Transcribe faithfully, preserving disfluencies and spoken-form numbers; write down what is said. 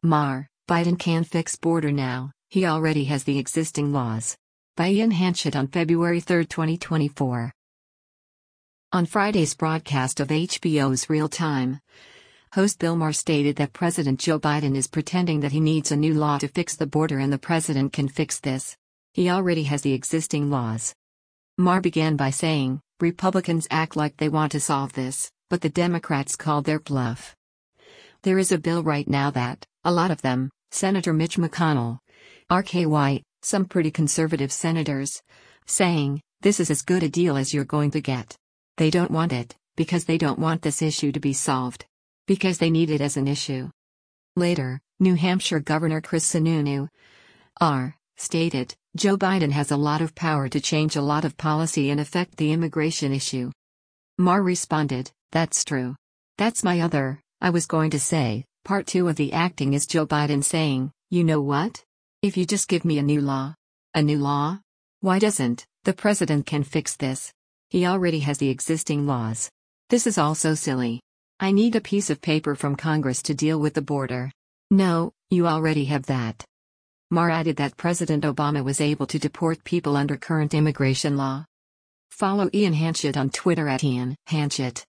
Mar, Biden can fix border now, he already has the existing laws. By Ian Hanchett on February third, twenty twenty-four. On Friday's broadcast of H B O's Real Time, host Bill Maher stated that President Joe Biden is pretending that he needs a new law to fix the border and the president can fix this. He already has the existing laws. Maher began by saying, Republicans act like they want to solve this, but the Democrats called their bluff. There is a bill right now that, a lot of them, Senator Mitch McConnell, R K White, some pretty conservative senators, saying, this is as good a deal as you're going to get. They don't want it, because they don't want this issue to be solved. Because they need it as an issue. Later, New Hampshire Governor Chris Sununu, R., stated, Joe Biden has a lot of power to change a lot of policy and affect the immigration issue. Maher responded, that's true. That's my other, I was going to say, part two of the acting is Joe Biden saying, you know what? If you just give me a new law. A new law? Why doesn't the president can fix this? He already has the existing laws. This is all so silly. I need a piece of paper from Congress to deal with the border. No, you already have that. Maher added that President Obama was able to deport people under current immigration law. Follow Ian Hanchett on Twitter at Ian Hanchett.